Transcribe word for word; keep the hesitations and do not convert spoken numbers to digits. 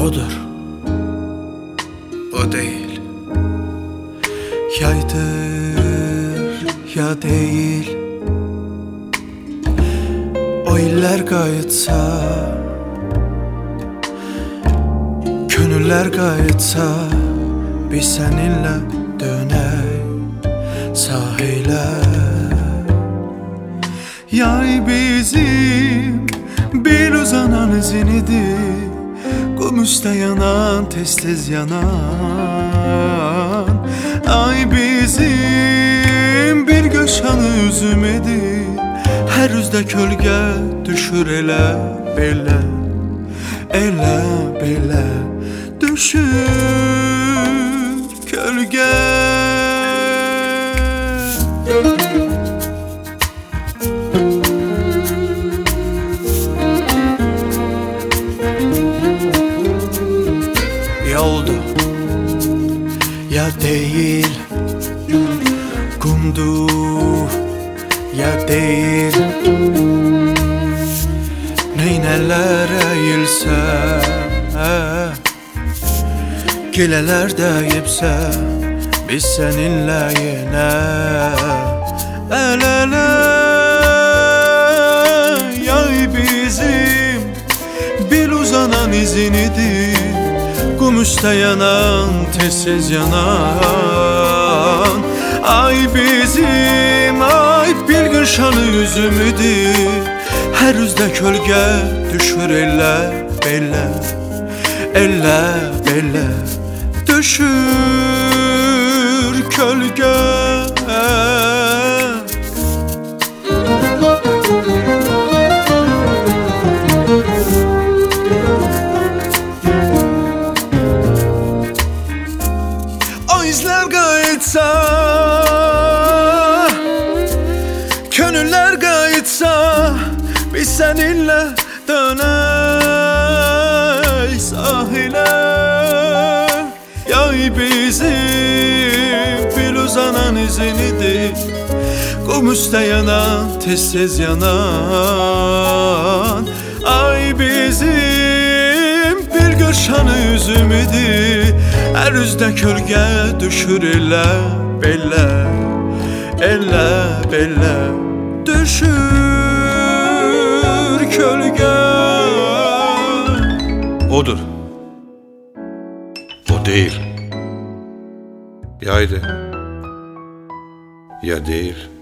Odur, o değil. Yaydır ya değil. O iller qayıtsa, könüller qayıtsa, biz səninlə dönək sahilə. Yay bizim bil uzanan izinidir, qum üstə yanan, tez-tez yanan. Ay bizim bir göşanı üzümedir, hər üzdə kölgə düşür elə belə, elə belə düşür kölgə. Yoldu ya değil, kumdu ya değil. Neynələr əyilsə, gilələr dəyibsə, biz səninlə yenə əl-ələ. Yay bizim bil uzanan izinidir, qum üstə yanan, tez-tez yanan. Ay bizim, ay bir qırşanı üzümüdür, hər üzdə kölgə düşür elə belə, elə belə düşür kölgə. O izlər qayıtsa, könüller qayıtsa, biz səninlə dönək sahilə. Yay bizim bil uzanan izinidir, qum üstə yanan, tez-tez yanan. Ay bizim bir qırşanı üzümüdür, hər üzdə kölgə düşür elə belə, elə belə düşür kölgə. Odur, o değil. Yaydı ya değil.